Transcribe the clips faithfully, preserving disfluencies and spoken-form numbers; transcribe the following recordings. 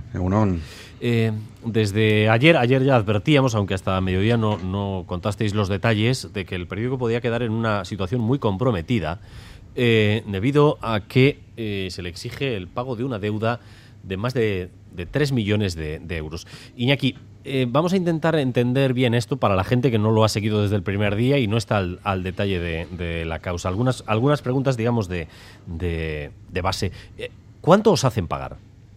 Egunon. Eh, desde ayer, ayer ya advertíamos, aunque hasta mediodía no, no contasteis los detalles, de que el periódico podía quedar en una situación muy comprometida eh, debido a que eh, se le exige el pago de una deuda de más de, de tres millones de, de euros. Iñaki, eh, vamos a intentar entender bien esto para la gente que no lo ha seguido desde el primer día y no está al, al detalle de, de la causa. Algunas, algunas preguntas, digamos, de, de, de base. Eh, ¿Cuánto os hacen pagar?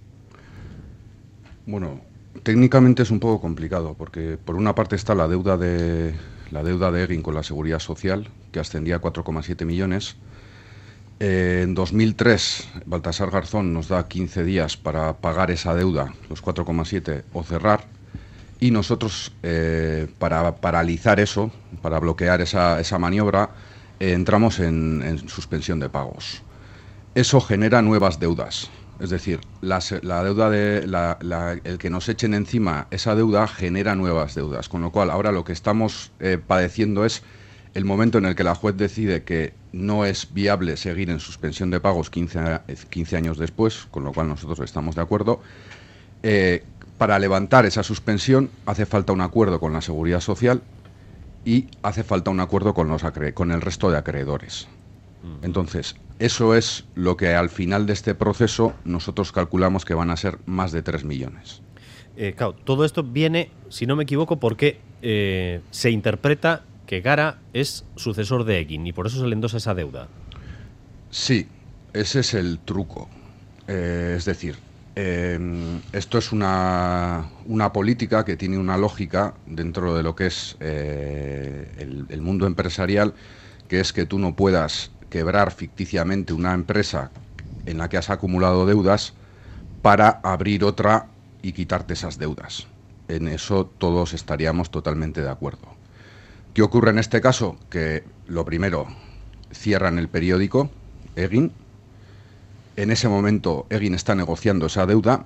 Bueno, técnicamente es un poco complicado, porque por una parte está la deuda de la deuda de Egin con la Seguridad Social, que ascendía a cuatro coma siete millones. Eh, en dos mil tres, Baltasar Garzón nos da quince días para pagar esa deuda, los cuatro coma siete, o cerrar. Y nosotros, eh, para paralizar eso, para bloquear esa, esa maniobra, eh, entramos en, en suspensión de pagos. Eso genera nuevas deudas. Es decir, la, la deuda de la, la, el que nos echen encima esa deuda genera nuevas deudas, con lo cual ahora lo que estamos eh, padeciendo es el momento en el que la juez decide que no es viable seguir en suspensión de pagos quince, quince años después, con lo cual nosotros estamos de acuerdo. Eh, para levantar esa suspensión hace falta un acuerdo con la Seguridad Social y hace falta un acuerdo con, los acre- con el resto de acreedores. Entonces, eso es lo que al final de este proceso nosotros calculamos que van a ser más de tres millones. Eh, claro, todo esto viene, si no me equivoco, porque eh, se interpreta que Gara es sucesor de Egin y por eso se le endosa esa deuda. Sí, ese es el truco. Eh, es decir, eh, esto es una, una política que tiene una lógica dentro de lo que es eh, el, el mundo empresarial, que es que tú no puedas quebrar ficticiamente una empresa en la que has acumulado deudas para abrir otra y quitarte esas deudas. En eso todos estaríamos totalmente de acuerdo. ¿Qué ocurre en este caso? Que lo primero, cierran el periódico, Egin. En ese momento Egin está negociando esa deuda.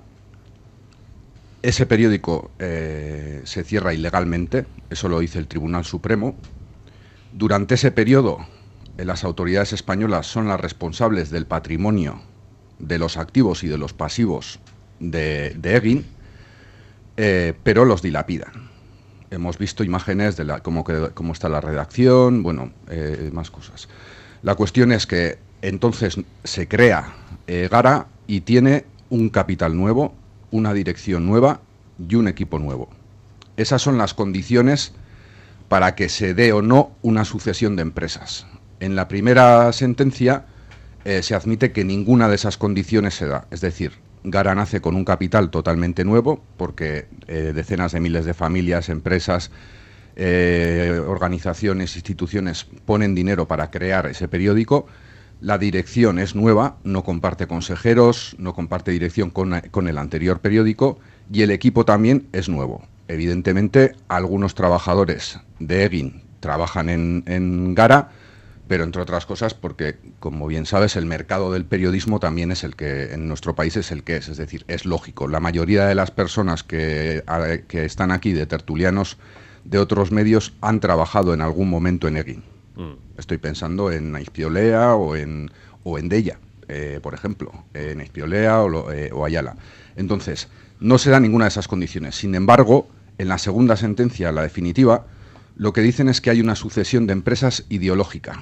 Ese periódico eh, se cierra ilegalmente, eso lo dice el Tribunal Supremo. Durante ese periodo, las autoridades españolas son las responsables del patrimonio, de los activos y de los pasivos de, de Egin, eh, pero los dilapidan. Hemos visto imágenes de la, cómo, que, cómo está la redacción, bueno, eh, más cosas. La cuestión es que entonces se crea eh, Gara y tiene un capital nuevo, una dirección nueva y un equipo nuevo. Esas son las condiciones para que se dé o no una sucesión de empresas. En la primera sentencia eh, se admite que ninguna de esas condiciones se da. Es decir, Gara nace con un capital totalmente nuevo porque eh, decenas de miles de familias, empresas, eh, organizaciones, instituciones ponen dinero para crear ese periódico. La dirección es nueva, no comparte consejeros, no comparte dirección con, con el anterior periódico y el equipo también es nuevo. Evidentemente, algunos trabajadores de Egin trabajan en, en Gara, pero entre otras cosas porque, como bien sabes, el mercado del periodismo también es el que en nuestro país es el que es, es decir, es lógico. La mayoría de las personas que, a, que están aquí de tertulianos de otros medios han trabajado en algún momento en Egin. Mm. Estoy pensando en Aizpiolea o en, o en Deia, eh, por ejemplo, en Aizpiolea o, lo, eh, o Ayala. Entonces, no se da ninguna de esas condiciones. Sin embargo, en la segunda sentencia, la definitiva, lo que dicen es que hay una sucesión de empresas ideológica.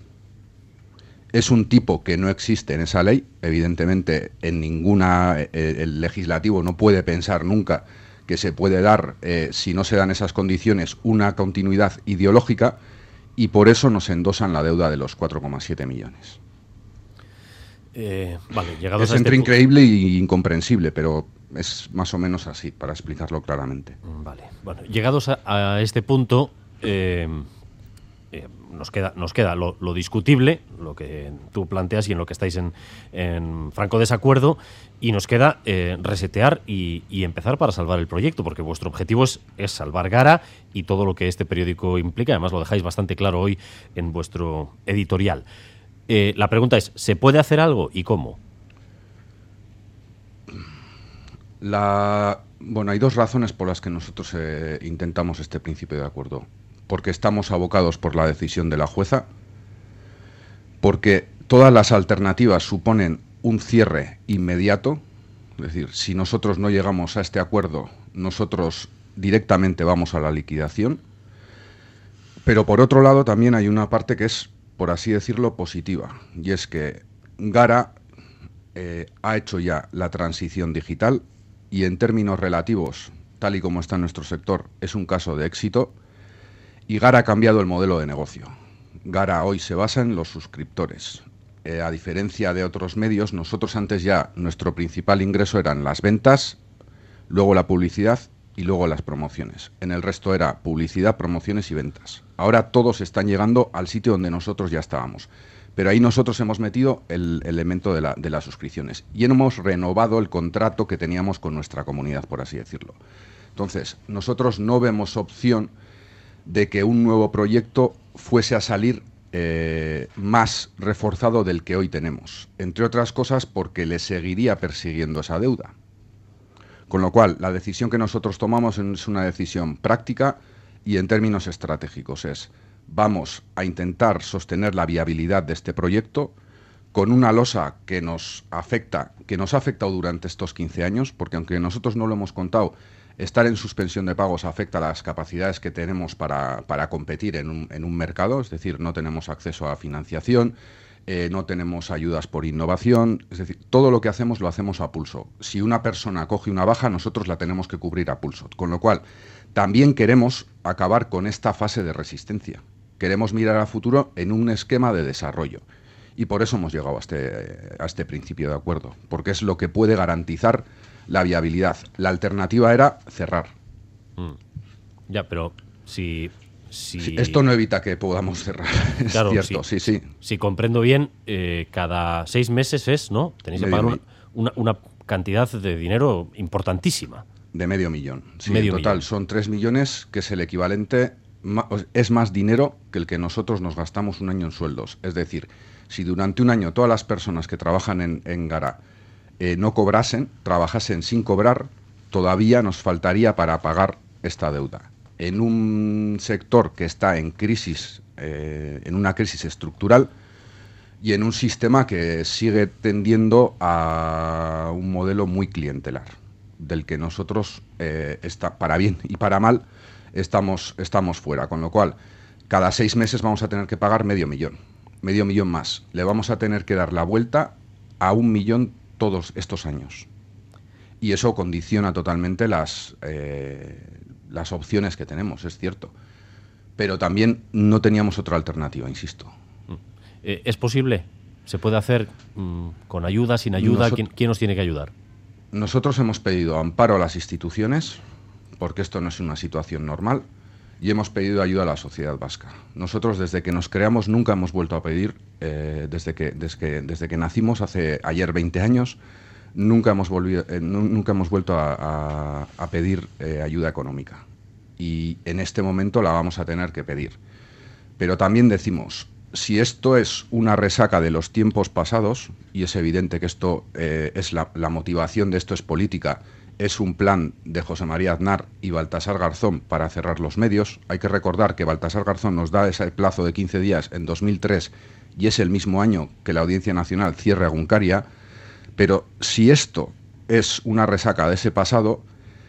Es un tipo que no existe en esa ley, evidentemente en ninguna, eh, el legislativo no puede pensar nunca que se puede dar, eh, si no se dan esas condiciones, una continuidad ideológica, y por eso nos endosan la deuda de los cuatro coma siete millones. Eh, vale, llegados es a entre este increíble e incomprensible, pero es más o menos así, para explicarlo claramente. Vale, bueno, llegados a, a este punto, eh, eh, nos queda, nos queda lo, lo discutible, lo que tú planteas y en lo que estáis en, en franco desacuerdo, y nos queda eh, resetear y, y empezar para salvar el proyecto, porque vuestro objetivo es, es salvar Gara y todo lo que este periódico implica. Además lo dejáis bastante claro hoy en vuestro editorial. Eh, la pregunta es, ¿se puede hacer algo y cómo? La, bueno, hay dos razones por las que nosotros eh, intentamos este principio de acuerdo. Porque estamos abocados por la decisión de la jueza, porque todas las alternativas suponen un cierre inmediato, Es decir, si nosotros no llegamos a este acuerdo, nosotros directamente vamos a la liquidación. Pero por otro lado también hay una parte que es, por así decirlo, positiva. Y es que Gara eh, ha hecho ya la transición digital y en términos relativos, tal y como está nuestro sector, es un caso de éxito. Y Gara ha cambiado el modelo de negocio. Gara hoy se basa en los suscriptores. Eh, a diferencia de otros medios, nosotros antes ya nuestro principal ingreso eran las ventas, luego la publicidad y luego las promociones. En el resto era publicidad, promociones y ventas. Ahora todos están llegando al sitio donde nosotros ya estábamos. Pero ahí nosotros hemos metido el elemento de, la, de las suscripciones y hemos renovado el contrato que teníamos con nuestra comunidad, por así decirlo. Entonces, nosotros no vemos opción de que un nuevo proyecto fuese a salir eh, más reforzado del que hoy tenemos. Entre otras cosas porque le seguiría persiguiendo esa deuda. Con lo cual, la decisión que nosotros tomamos es una decisión práctica y en términos estratégicos. Es, vamos a intentar sostener la viabilidad de este proyecto con una losa que nos afecta, que nos ha afectado durante estos quince años, porque aunque nosotros no lo hemos contado, estar en suspensión de pagos afecta a las capacidades que tenemos para, para competir en un, en un mercado, es decir, no tenemos acceso a financiación, eh, no tenemos ayudas por innovación, es decir, todo lo que hacemos lo hacemos a pulso. Si una persona coge una baja, nosotros la tenemos que cubrir a pulso, con lo cual también queremos acabar con esta fase de resistencia. Queremos mirar a futuro en un esquema de desarrollo. Y por eso hemos llegado a este, a este principio de acuerdo, porque es lo que puede garantizar la viabilidad. La alternativa era cerrar. Mm. Ya, pero si, si... Sí, esto no evita que podamos cerrar, es claro, cierto, si, sí, sí. Si comprendo bien, eh, cada seis meses es, ¿no? Tenéis que pagar una, una, una cantidad de dinero importantísima. De medio millón. Sí, medio en total millón. Son tres millones, que es el equivalente, es más dinero que el que nosotros nos gastamos un año en sueldos. Es decir, si durante un año todas las personas que trabajan en, en Gara eh, no cobrasen, trabajasen sin cobrar, todavía nos faltaría para pagar esta deuda. En un sector que está en crisis, eh, en una crisis estructural y en un sistema que sigue tendiendo a un modelo muy clientelar, del que nosotros, eh, está, para bien y para mal, estamos, estamos fuera. Con lo cual, cada seis meses vamos a tener que pagar medio millón, medio millón más. Le vamos a tener que dar la vuelta a un millón todos estos años. Y eso condiciona totalmente las, eh, las opciones que tenemos, es cierto. Pero también no teníamos otra alternativa, insisto. Eh, ¿Es posible? ¿Se puede hacer mmm, con ayuda, sin ayuda? Nosot- ¿Quién, ¿Quién nos tiene que ayudar? Nosotros hemos pedido amparo a las instituciones, porque esto no es una situación normal, y hemos pedido ayuda a la sociedad vasca. Nosotros, desde que nos creamos, nunca hemos vuelto a pedir, eh, desde, que, desde, que, desde que nacimos, hace ayer veinte años, nunca hemos, volvido, eh, nunca hemos vuelto a, a, a pedir eh, ayuda económica. Y en este momento la vamos a tener que pedir. Pero también decimos, si esto es una resaca de los tiempos pasados, y es evidente que esto eh, es la, la motivación de esto es política, es un plan de José María Aznar y Baltasar Garzón para cerrar los medios. Hay que recordar que Baltasar Garzón nos da ese plazo de quince días en dos mil tres y es el mismo año que la Audiencia Nacional cierre a Guncaria. Pero si esto es una resaca de ese pasado,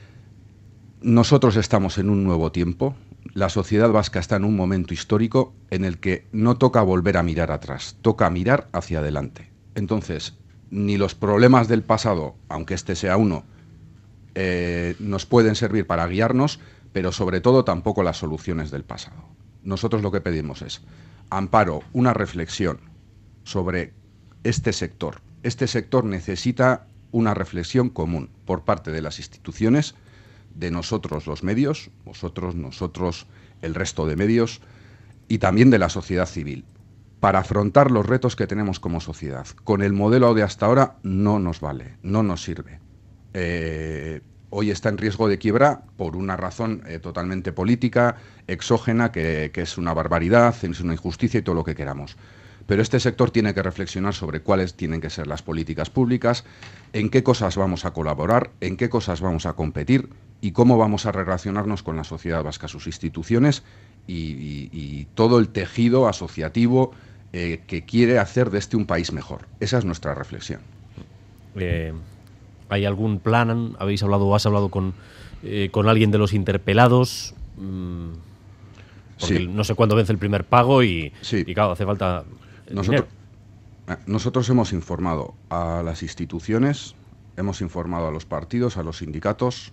nosotros estamos en un nuevo tiempo. La sociedad vasca está en un momento histórico en el que no toca volver a mirar atrás, toca mirar hacia adelante. Entonces, ni los problemas del pasado, aunque este sea uno, Eh, nos pueden servir para guiarnos, pero sobre todo tampoco las soluciones del pasado. Nosotros lo que pedimos es amparo, una reflexión sobre este sector. Este sector necesita una reflexión común por parte de las instituciones, de nosotros los medios, vosotros, nosotros, el resto de medios, y también de la sociedad civil, para afrontar los retos que tenemos como sociedad. Con el modelo de hasta ahora no nos vale, no nos sirve. Eh, hoy está en riesgo de quiebra por una razón eh, totalmente política, exógena, que, que es una barbaridad, es una injusticia y todo lo que queramos. Pero este sector tiene que reflexionar sobre cuáles tienen que ser las políticas públicas, en qué cosas vamos a colaborar, en qué cosas vamos a competir y cómo vamos a relacionarnos con la sociedad vasca, sus instituciones y, y, y todo el tejido asociativo eh, que quiere hacer de este un país mejor. Esa es nuestra reflexión. Eh... ¿Hay algún plan? ¿Habéis hablado o has hablado con, eh, con alguien de los interpelados? Mm, porque Sí. no sé cuándo vence el primer pago y, Sí. y claro, hace falta el Nosotros, dinero. nosotros hemos informado a las instituciones, hemos informado a los partidos, a los sindicatos,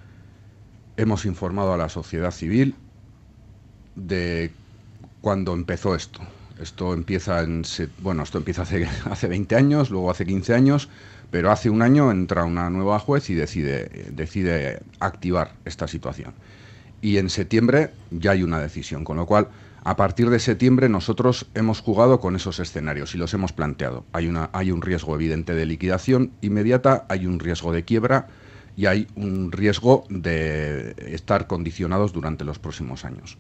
hemos informado a la sociedad civil de cuando empezó esto. Esto empieza en, bueno, esto empieza hace, hace veinte años, luego hace quince años, pero hace un año entra una nueva juez y decide, decide activar esta situación. Y en septiembre ya hay una decisión, con lo cual, a partir de septiembre nosotros hemos jugado con esos escenarios y los hemos planteado. Hay, una, hay un riesgo evidente de liquidación inmediata, hay un riesgo de quiebra y hay un riesgo de estar condicionados durante los próximos años.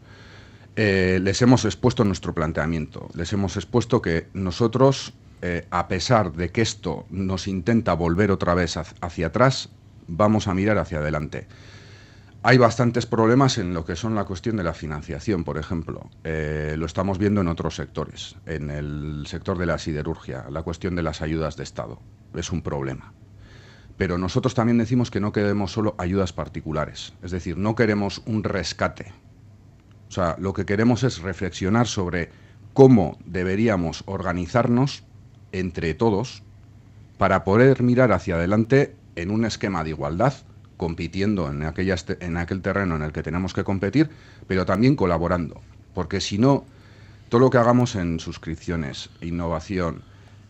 Eh, les hemos expuesto nuestro planteamiento, les hemos expuesto que nosotros, eh, a pesar de que esto nos intenta volver otra vez hacia atrás, vamos a mirar hacia adelante. Hay bastantes problemas en lo que son la cuestión de la financiación, por ejemplo. Eh, lo estamos viendo en otros sectores, en el sector de la siderurgia, la cuestión de las ayudas de Estado. Es un problema. Pero nosotros también decimos que no queremos solo ayudas particulares, es decir, no queremos un rescate. O sea, lo que queremos es reflexionar sobre cómo deberíamos organizarnos entre todos para poder mirar hacia adelante en un esquema de igualdad, compitiendo en, aquella, en aquel terreno en el que tenemos que competir, pero también colaborando. Porque si no, todo lo que hagamos en suscripciones, innovación,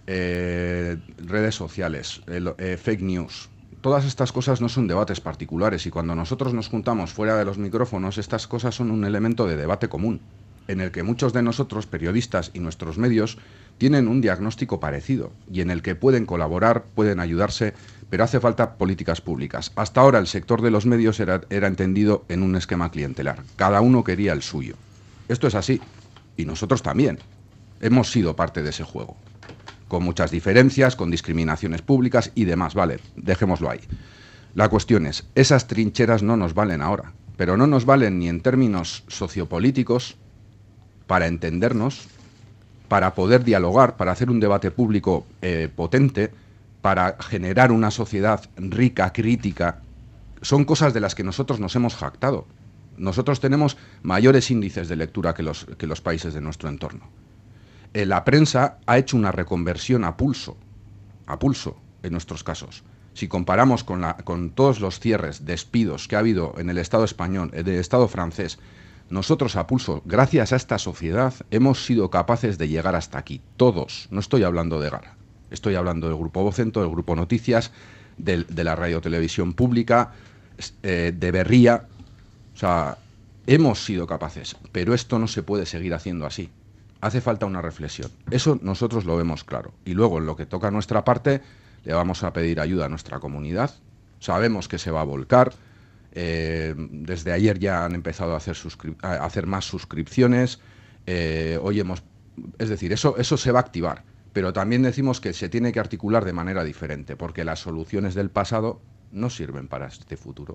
eh, redes sociales, el, eh, fake news, todas estas cosas no son debates particulares y cuando nosotros nos juntamos fuera de los micrófonos, estas cosas son un elemento de debate común, en el que muchos de nosotros, periodistas y nuestros medios, tienen un diagnóstico parecido y en el que pueden colaborar, pueden ayudarse, pero hace falta políticas públicas. Hasta ahora el sector de los medios era, era entendido en un esquema clientelar. Cada uno quería el suyo. Esto es así. Y nosotros también. Hemos sido parte de ese juego. Con muchas diferencias, con discriminaciones públicas y demás. Vale, dejémoslo ahí. La cuestión es, esas trincheras no nos valen ahora. Pero no nos valen ni en términos sociopolíticos para entendernos, para poder dialogar, para hacer un debate público eh, potente, para generar una sociedad rica, crítica. Son cosas de las que nosotros nos hemos jactado. Nosotros tenemos mayores índices de lectura que los, que los países de nuestro entorno. Eh, la prensa ha hecho una reconversión a pulso, a pulso en nuestros casos. Si comparamos con, la, con todos los cierres, despidos que ha habido en el Estado español, en el Estado francés, nosotros a pulso, gracias a esta sociedad, hemos sido capaces de llegar hasta aquí. Todos, no estoy hablando de Gara. Estoy hablando del Grupo Vocento, del Grupo Noticias, del, de la Radio Televisión Pública, eh, de Berría. O sea, hemos sido capaces, pero esto no se puede seguir haciendo así. Hace falta una reflexión. Eso nosotros lo vemos claro. Y luego, en lo que toca a nuestra parte, le vamos a pedir ayuda a nuestra comunidad. Sabemos que se va a volcar. Eh, desde ayer ya han empezado a hacer, a hacer más suscripciones. Eh, hoy hemos... Es decir, eso, eso se va a activar. Pero también decimos que se tiene que articular de manera diferente, porque las soluciones del pasado no sirven para este futuro.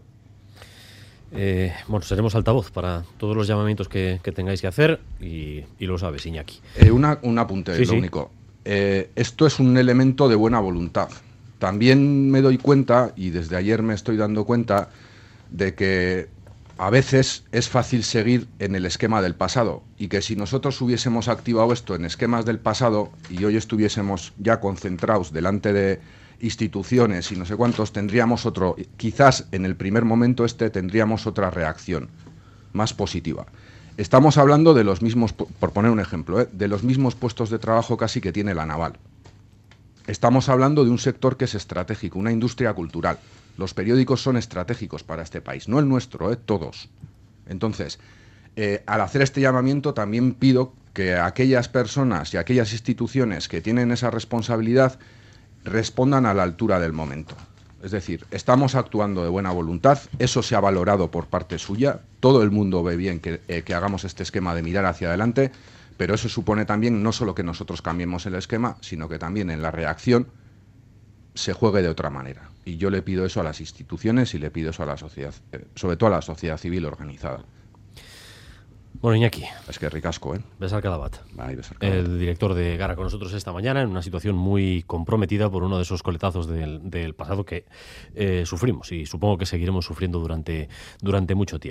Eh, bueno, seremos altavoz para todos los llamamientos que, que tengáis que hacer y, y lo sabes, Iñaki. Eh, una, un apunte, sí, lo sí. único. Eh, esto es un elemento de buena voluntad. También me doy cuenta, y desde ayer me estoy dando cuenta, de que a veces es fácil seguir en el esquema del pasado y que si nosotros hubiésemos activado esto en esquemas del pasado y hoy estuviésemos ya concentrados delante de instituciones y no sé cuántos, tendríamos otro, quizás en el primer momento este tendríamos otra reacción más positiva. Estamos hablando de los mismos, por poner un ejemplo, ¿eh? de los mismos puestos de trabajo casi que tiene la naval. Estamos hablando de un sector que es estratégico, una industria cultural. Los periódicos son estratégicos para este país, no el nuestro, ¿eh? Todos. Entonces, eh, al hacer este llamamiento también pido que aquellas personas y aquellas instituciones que tienen esa responsabilidad respondan a la altura del momento. Es decir, estamos actuando de buena voluntad, eso se ha valorado por parte suya, todo el mundo ve bien que, eh, que hagamos este esquema de mirar hacia adelante, pero eso supone también no solo que nosotros cambiemos el esquema, sino que también en la reacción se juegue de otra manera. Y yo le pido eso a las instituciones y le pido eso a la sociedad, eh, sobre todo a la sociedad civil organizada. Bueno, Iñaki. Es que ricasco, ¿eh? Besar Calabat. Ay, besar Calabat. El director de Gara con nosotros esta mañana en una situación muy comprometida por uno de esos coletazos del, del pasado que eh, sufrimos y supongo que seguiremos sufriendo durante, durante mucho tiempo.